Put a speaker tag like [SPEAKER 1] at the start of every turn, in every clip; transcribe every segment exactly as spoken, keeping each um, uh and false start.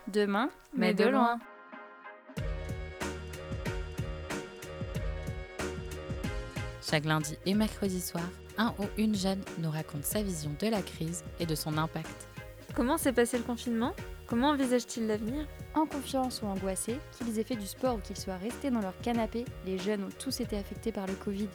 [SPEAKER 1] Demain,
[SPEAKER 2] mais de loin. Chaque lundi et mercredi soir, un ou une jeune nous raconte sa vision de la crise et de son impact.
[SPEAKER 3] Comment s'est passé le confinement ? Comment envisagent-ils l'avenir ?
[SPEAKER 1] En confiance ou angoissés, qu'ils aient fait du sport ou qu'ils soient restés dans leur canapé, les jeunes ont tous été affectés par le Covid.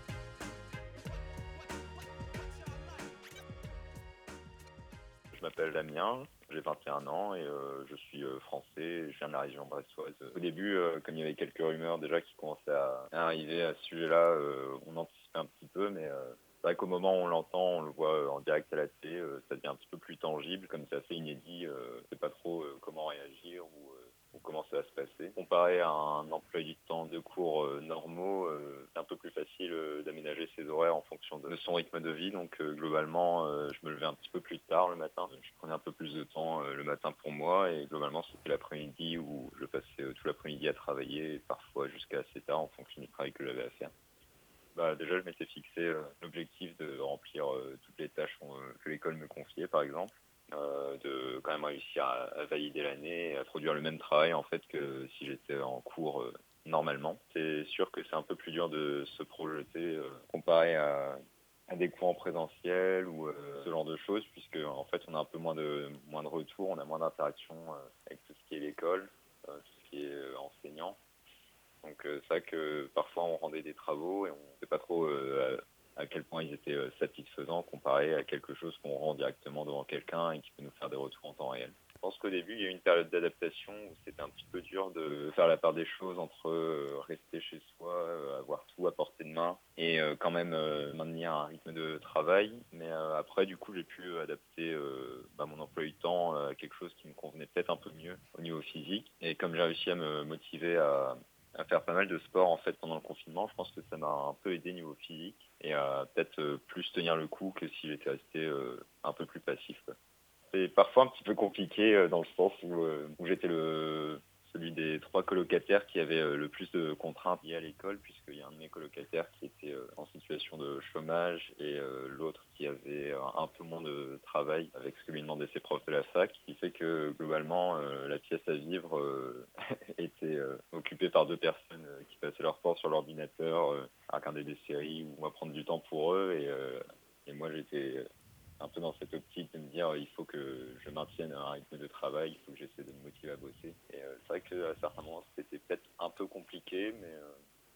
[SPEAKER 4] Je m'appelle Damien, j'ai vingt et un ans et euh, je suis euh, français, je viens de la région brestoise. Au début, euh, comme il y avait quelques rumeurs déjà qui commençaient à, à arriver à ce sujet-là, euh, on anticipait un petit peu, mais euh, c'est vrai qu'au moment où on l'entend, on le voit euh, en direct à la télé, euh, ça devient un petit peu plus tangible, comme c'est assez inédit, euh, on ne sait pas trop euh, comment réagir ou, euh, ou comment ça va se passer. Comparé à un emploi du temps de cours euh, normaux, euh, c'est un peu plus facile euh, d'aménager ses horaires en fonction de son rythme de vie, donc euh, globalement, euh, je me levais un petit peu plus tard le matin, je prenais un peu plus de temps euh, le matin pour moi et globalement c'était l'après-midi où je passais euh, tout l'après-midi à travailler et parfois jusqu'à assez tard en fonction du travail que j'avais à faire. Bah, déjà, je m'étais fixé euh, l'objectif de remplir euh, toutes les tâches euh, que l'école me confiait, par exemple, euh, de quand même réussir à, à valider l'année et à produire le même travail en fait que si j'étais en cours euh, normalement. C'est sûr que c'est un peu plus dur de se projeter euh, comparé à, à des cours en présentiel ou euh, ce genre de choses, puisque en fait, on a un peu moins de moins de retours, on a moins d'interaction euh, avec tout ce qui est l'école, euh, tout ce qui est euh, enseignant. Donc euh, c'est vrai que parfois on rendait des travaux et on ne sait pas trop euh, à, à quel point ils étaient euh, satisfaisants comparé à quelque chose qu'on rend directement devant quelqu'un et qui peut nous faire des retours en temps réel. Je pense qu'au début il y a eu une période d'adaptation où c'était un petit peu dur de faire la part des choses entre euh, rester chez soi, euh, avoir tout à portée de main et euh, quand même euh, maintenir un rythme de travail. Mais euh, après du coup j'ai pu adapter euh, bah, mon emploi du temps à quelque chose qui me convenait peut-être un peu mieux au niveau physique. Et comme j'ai réussi à me motiver à à faire pas mal de sport en fait pendant le confinement, je pense que ça m'a un peu aidé niveau physique et à peut-être euh, plus tenir le coup que si j'étais resté euh, un peu plus passif, quoi. C'est parfois un petit peu compliqué euh, dans le sens où, euh, où j'étais le celui des trois colocataires qui avait euh, le plus de contraintes liées à l'école, puisqu'il y a un de mes colocataires qui était euh, en situation de chômage et euh, l'autre qui avait euh, un peu moins de travail avec ce que lui demandaient ses profs de la fac, ce qui fait que globalement euh, la pièce à vivre euh, était euh, occupée par deux personnes euh, qui passaient leur temps sur l'ordinateur euh, à regarder des séries ou à prendre du temps pour eux et, euh, et moi j'étais un peu dans cette optique de me dire il faut que je maintienne un rythme de travail, il faut que j'essaie de me motiver à bosser. Et euh, c'est vrai qu'à certains moments c'était peut-être un peu compliqué, mais euh,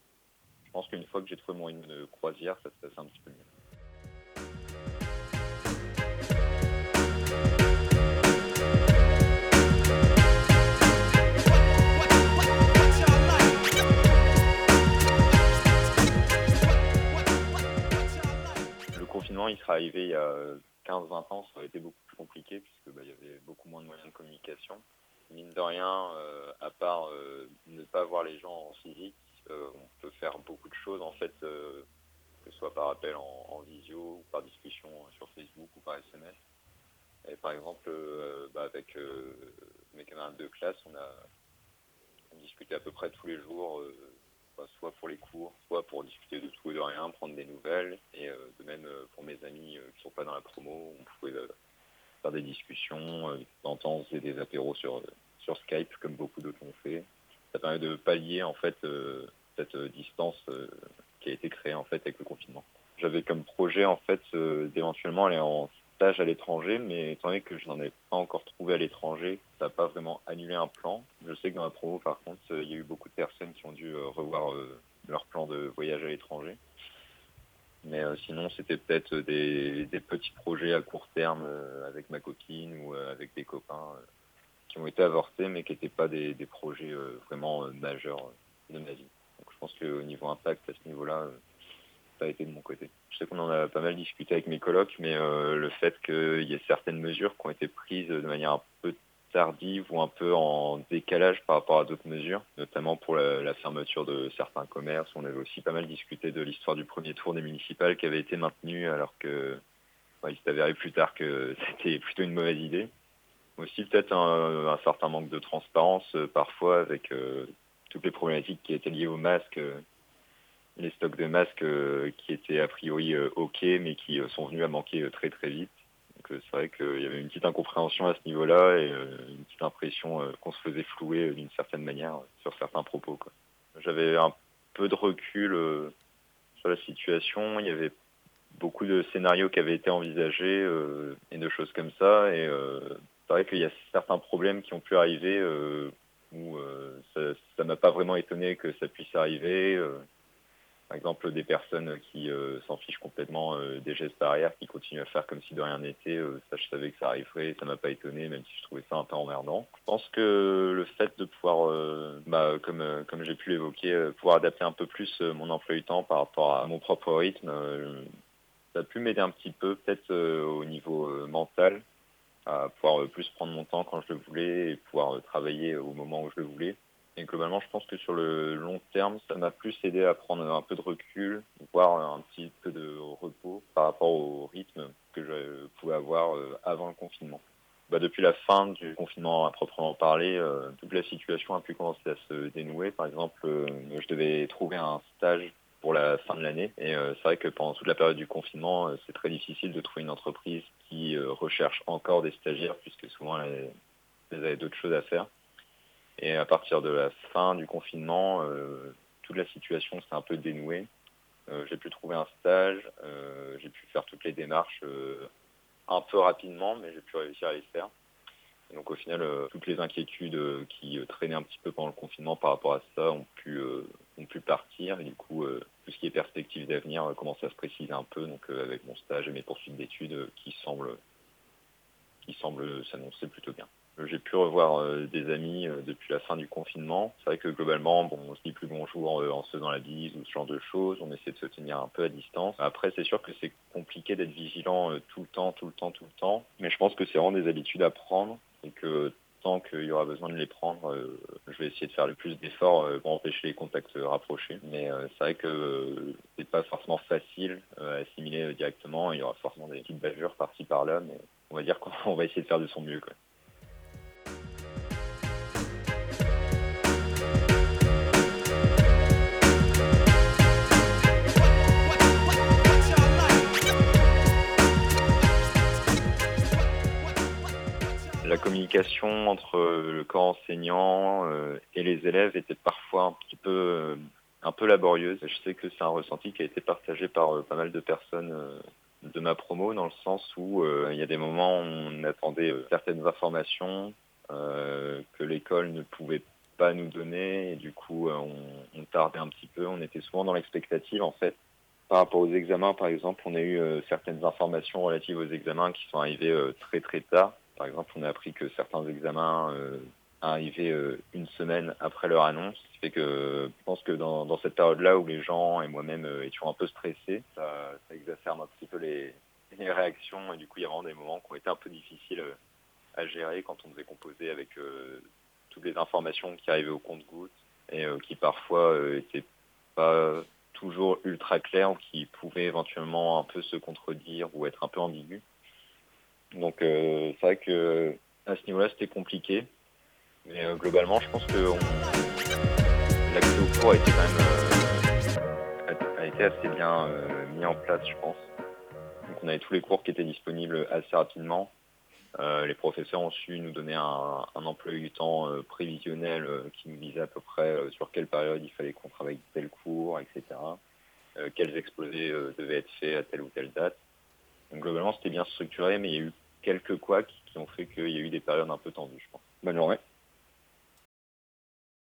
[SPEAKER 4] je pense qu'une fois que j'ai trouvé mon rythme de croisière, ça se passe un petit peu mieux. Le confinement, il serait arrivé il y a quinze vingt ans, ça aurait été beaucoup plus compliqué puisque bah, il y avait beaucoup moins de moyens de communication. Mine de rien, euh, à part euh, ne pas voir les gens en physique, euh, on peut faire beaucoup de choses en fait, euh, que ce soit par appel en, en visio ou par discussion sur Facebook ou par S M S. Et par exemple, euh, bah, avec euh, mes camarades de classe, on a on discutait à peu près tous les jours, euh, bah, soit pour les cours, soit pour discuter de tout et de rien, prendre des nouvelles. Et euh, de même euh, pour mes amis euh, qui ne sont pas dans la promo, on pouvait euh, faire des discussions. Euh, de temps en temps, on faisait des apéros sur, euh, sur Skype, comme beaucoup d'autres l'ont fait. Ça permet de pallier en fait euh, cette euh, distance euh, qui a été créée en fait avec le confinement. J'avais comme projet en fait euh, d'éventuellement aller en stage à l'étranger, mais étant donné que je n'en ai pas encore trouvé à l'étranger, ça n'a pas vraiment annulé un plan. Je sais que dans la promo, par contre, euh, il y a eu beaucoup de personnes qui ont dû euh, revoir euh, leur plan de voyage à l'étranger. Mais euh, sinon, c'était peut-être des, des petits projets à court terme euh, avec ma copine ou euh, avec des copains euh, qui ont été avortés, mais qui n'étaient pas des, des projets euh, vraiment euh, majeurs euh, de ma vie. Donc je pense qu'au niveau impact, à ce niveau-là, euh, ça a été de mon côté. Je sais qu'on en a pas mal discuté avec mes colocs, mais euh, le fait qu'il y ait certaines mesures qui ont été prises de manière un peu tardive ou un peu en décalage par rapport à d'autres mesures, notamment pour la, la fermeture de certains commerces. On avait aussi pas mal discuté de l'histoire du premier tour des municipales qui avait été maintenu alors que bah, il s'est avéré plus tard que c'était plutôt une mauvaise idée. Aussi peut-être un, un certain manque de transparence euh, parfois avec euh, toutes les problématiques qui étaient liées aux masques, euh, les stocks de masques euh, qui étaient a priori euh, ok mais qui euh, sont venus à manquer euh, très très vite. Donc euh, c'est vrai qu'il y avait une petite incompréhension à ce niveau-là et euh, une petite impression euh, qu'on se faisait flouer euh, d'une certaine manière euh, sur certains propos, quoi. J'avais un peu de recul euh, sur la situation. Il y avait beaucoup de scénarios qui avaient été envisagés euh, et de choses comme ça. Et euh, c'est vrai qu'il y a certains problèmes qui ont pu arriver euh, où euh, ça, ça m'a pas vraiment étonné que ça puisse arriver. Euh, par exemple, des personnes qui euh, s'en fichent complètement euh, des gestes barrières, qui continuent à faire comme si de rien n'était. Euh, ça, je savais que ça arriverait, ça m'a pas étonné, même si je trouvais ça un peu emmerdant. Je pense que le fait de pouvoir, euh, bah, comme euh, comme j'ai pu l'évoquer, euh, pouvoir adapter un peu plus euh, mon emploi du temps par rapport à mon propre rythme, euh, ça a pu m'aider un petit peu, peut-être euh, au niveau euh, mental, à pouvoir euh, plus prendre mon temps quand je le voulais et pouvoir euh, travailler au moment où je le voulais. Et globalement, je pense que sur le long terme, ça m'a plus aidé à prendre un peu de recul, voire un petit peu de repos par rapport au rythme que je pouvais avoir euh, avant le confinement. Bah, depuis la fin du confinement à proprement parler, euh, toute la situation a pu commencer à se dénouer. Par exemple, euh, je devais trouver un stage pour la fin de l'année. Et euh, c'est vrai que pendant toute la période du confinement, euh, c'est très difficile de trouver une entreprise qui euh, recherche encore des stagiaires, puisque souvent elles, elles avaient d'autres choses à faire. Et à partir de la fin du confinement, euh, toute la situation s'est un peu dénouée. Euh, j'ai pu trouver un stage, euh, j'ai pu faire toutes les démarches euh, un peu rapidement, mais j'ai pu réussir à les faire. Et donc au final, euh, toutes les inquiétudes euh, qui euh, traînaient un petit peu pendant le confinement par rapport à ça ont pu, euh, ont pu partir. Et du coup, euh, tout ce qui est perspective d'avenir euh, commence à se préciser un peu. Donc euh, avec mon stage et mes poursuites d'études euh, qui semblent, qui semblent s'annoncer plutôt bien. J'ai pu revoir euh, des amis euh, depuis la fin du confinement. C'est vrai que globalement, bon, on se dit plus bonjour euh, en se faisant la bise ou ce genre de choses. On essaie de se tenir un peu à distance. Après, c'est sûr que c'est compliqué d'être vigilant euh, tout le temps, tout le temps, tout le temps. Mais je pense que c'est vraiment des habitudes à prendre et que tant qu'il y aura besoin de les prendre, euh, je vais essayer de faire le plus d'efforts euh, pour empêcher les contacts euh, rapprochés. Mais euh, c'est vrai que euh, c'est pas forcément facile euh, à assimiler euh, directement. Il y aura forcément des petites bavures par-ci par-là, mais on va dire qu'on va essayer de faire de son mieux, quoi. La communication entre le corps enseignant euh, et les élèves était parfois un petit peu, euh, un peu laborieuse. Je sais que c'est un ressenti qui a été partagé par euh, pas mal de personnes euh, de ma promo, dans le sens où euh, il y a des moments où on attendait euh, certaines informations euh, que l'école ne pouvait pas nous donner, et du coup euh, on, on tardait un petit peu. On était souvent dans l'expectative, en fait. Par rapport aux examens, par exemple, on a eu euh, certaines informations relatives aux examens qui sont arrivées euh, très très tard. Par exemple, on a appris que certains examens euh, arrivaient euh, une semaine après leur annonce. Ce qui fait que je pense que dans, dans cette période-là où les gens et moi-même euh, étions un peu stressés, ça, ça exacerbe un petit peu les, les réactions. Et du coup, il y a vraiment des moments qui ont été un peu difficiles euh, à gérer quand on devait composer avec euh, toutes les informations qui arrivaient au compte-gouttes et euh, qui parfois euh, étaient pas toujours ultra claires ou qui pouvaient éventuellement un peu se contredire ou être un peu ambigus. Donc euh, c'est vrai que à ce niveau-là, c'était compliqué. Mais euh, globalement, je pense que on... l'accès au cours a été quand même euh, a, a été assez bien euh, mis en place, je pense. Donc on avait tous les cours qui étaient disponibles assez rapidement. Euh, les professeurs ont su nous donner un, un emploi du temps euh, prévisionnel euh, qui nous disait à peu près euh, sur quelle période il fallait qu'on travaille tel cours, et cetera. Euh, quels exposés euh, devaient être faits à telle ou telle date. Donc globalement, c'était bien structuré, mais il y a eu quelques couacs qui ont fait qu'il y a eu des périodes un peu tendues, je pense. Bonne journée.